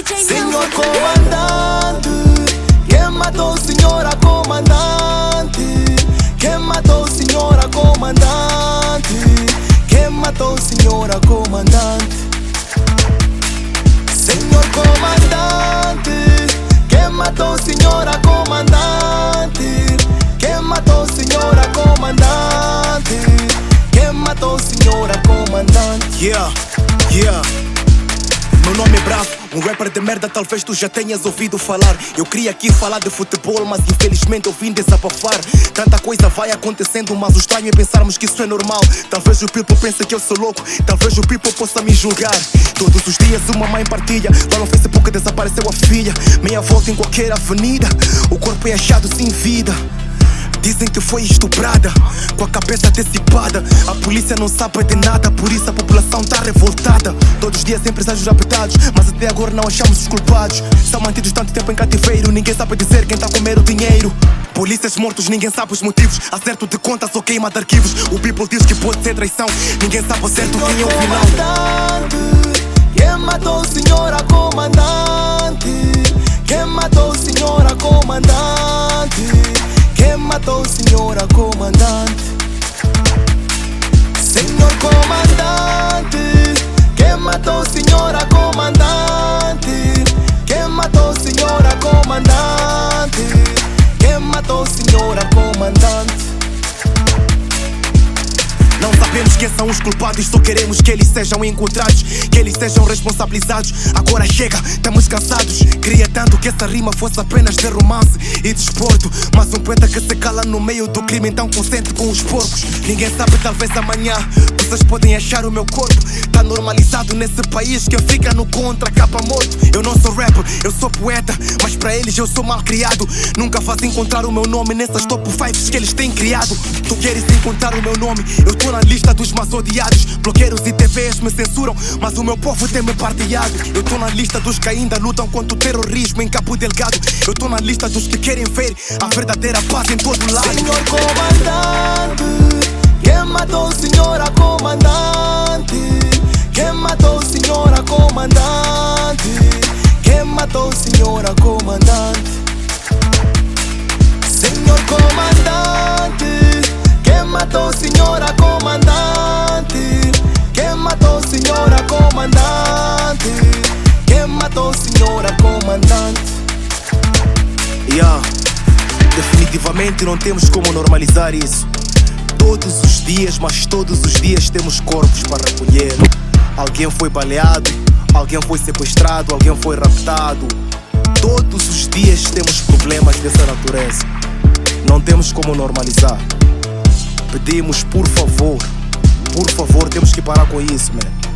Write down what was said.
Senhor comandante, quem matou senhora comandante? Quem matou senhora comandante? Quem matou senhora comandante? Senhor comandante, quem matou senhora comandante? Quem matou senhora comandante? Quem matou senhora comandante? Yeah. Meu nome é Bravo, um rapper de merda, talvez tu já tenhas ouvido falar. Eu queria aqui falar de futebol, mas infelizmente eu vim desabafar. Tanta coisa vai acontecendo, mas o estranho é pensarmos que isso é normal. Talvez o people pense que eu sou louco, talvez o people possa me julgar. Todos os dias uma mãe partilha, lá no Facebook desapareceu a filha. Meia volta em qualquer avenida, o corpo é achado sem vida. Dizem que foi estuprada, com a cabeça dissipada. A polícia não sabe de nada, por isso a população tá revoltada. Todos os dias empresários raptados, mas até agora não achamos os culpados. São mantidos tanto tempo em cativeiro, ninguém sabe dizer quem tá a comer o dinheiro. Polícias mortos, ninguém sabe os motivos. Acerto de contas ou queima de arquivos. O people diz que pode ser traição, ninguém sabe o certo quem é o vilão. Quem matou senhora comandante? Quem matou senhora comandante? Quem matou senhora comandante? Senhor comandante, quem matou senhora comandante? Quem matou senhora comandante? Quem matou senhora comandante? Não sabemos quem são os culpados, só queremos que eles sejam encontrados, que eles sejam responsabilizados. Agora chega, estamos cansados. Queria tanto que essa rima fosse apenas de romance e desporto, mas um poeta que se cala no meio do crime, então consente com os porcos. Ninguém sabe, talvez amanhã vocês podem achar o meu corpo. Tá normalizado nesse país que fica no contra, acaba morto. Eu não sou rapper, eu sou poeta, mas para eles eu sou mal criado. Nunca fazem encontrar o meu nome nessas top 5 que eles têm criado. Tu queres encontrar o meu nome, eu tô na lista dos mais odiados. Bloqueiros e TVs me censuram, mas o meu povo tem me partilhado. Eu tô na lista dos que ainda lutam contra o terrorismo em Cabo Delgado. Eu tô na lista dos que querem ver a verdadeira paz em todo lado. Senhor comandante, quem matou senhora comandante? Quem matou senhora comandante? Quem matou senhora comandante? Senhor comandante, quem matou senhora comandante? Quem matou senhora comandante? Quem matou senhora comandante? Definitivamente não temos como normalizar isso. Todos os dias, mas todos os dias temos corpos para recolher. Alguém foi baleado, alguém foi sequestrado, alguém foi raptado. Todos os dias temos problemas dessa natureza. Não temos como normalizar. Pedimos, por favor, temos que parar com isso, man.